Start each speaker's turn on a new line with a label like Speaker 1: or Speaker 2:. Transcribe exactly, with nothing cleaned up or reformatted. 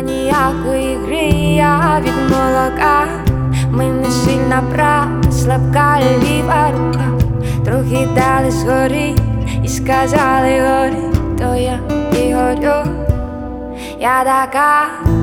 Speaker 1: ніякої гри, я від молока. Ми не сильна права, слабка ліва рука. Трохи дали згори і сказали гори, то я і горю. Я така